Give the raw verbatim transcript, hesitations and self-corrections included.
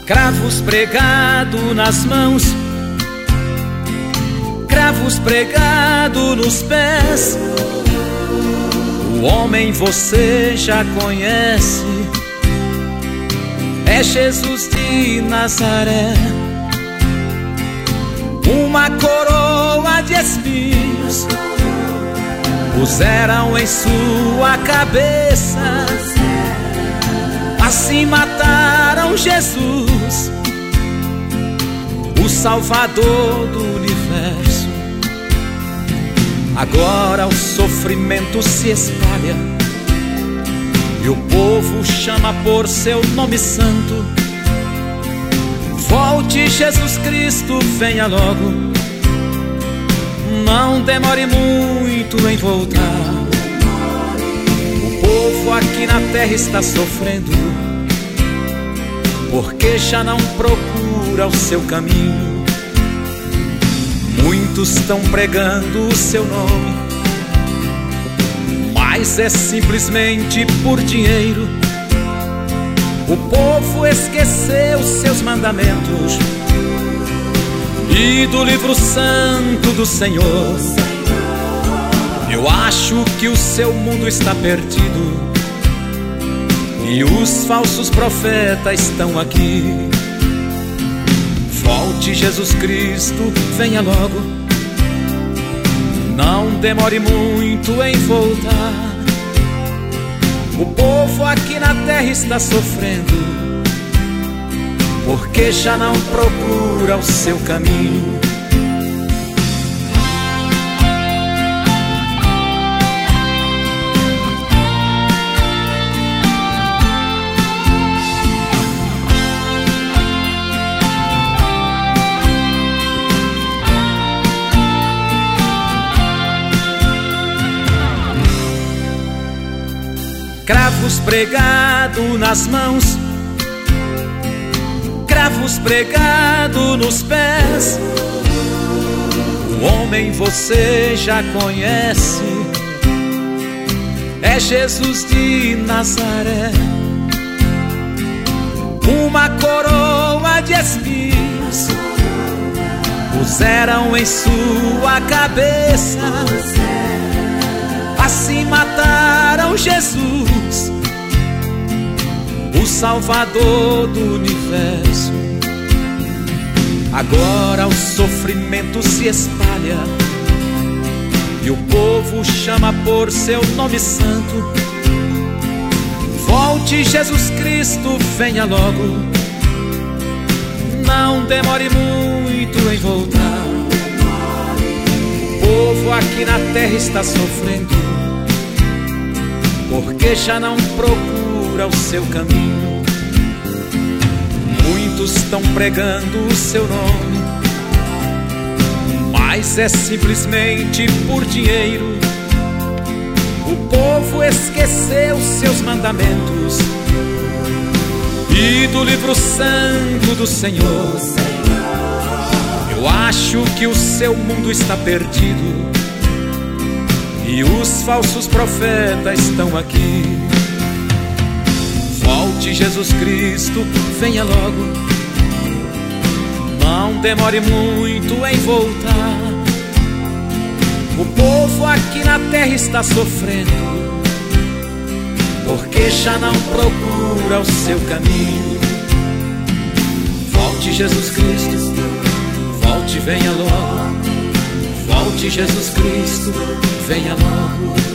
Cravos pregado nas mãos, cravos pregado nos pés. O homem você já conhece, é Jesus de Nazaré. Uma coroa de espinhos puseram em sua cabeça, assim mataram Jesus, o Salvador do universo. Agora o sofrimento se espalha e o povo chama por seu nome santo. Volte, Jesus Cristo, venha logo, não demore muito em voltar. O povo aqui na terra está sofrendo, porque já não procura o seu caminho. Muitos estão pregando o seu nome, mas é simplesmente por dinheiro. O povo esqueceu seus mandamentos e do livro santo do Senhor. Eu acho que o seu mundo está perdido e os falsos profetas estão aqui. Volte, Jesus Cristo, venha logo, não demore muito em voltar. O povo aqui na terra está sofrendo, porque já não procura o seu caminho. Cravos pregado nas mãos, cravos pregado nos pés. O homem você já conhece, é Jesus de Nazaré. Uma coroa de espinhos puseram em sua cabeça, assim mataram Jesus, o Salvador do universo. Agora o sofrimento se espalha e o povo chama por seu nome santo. Volte, Jesus Cristo, venha logo, não demore muito em voltar. O povo aqui na terra está sofrendo, porque já não procura o seu caminho. Muitos estão pregando o seu nome, mas é simplesmente por dinheiro. O povo esqueceu seus mandamentos e do livro santo do Senhor. Eu acho que o seu mundo está perdido e os falsos profetas estão aqui. Volte, Jesus Cristo, venha logo, não demore muito em voltar. O povo aqui na terra está sofrendo, porque já não procura o seu caminho. Volte, Jesus Cristo, volte, venha logo. Volte, Jesus Cristo, venha logo.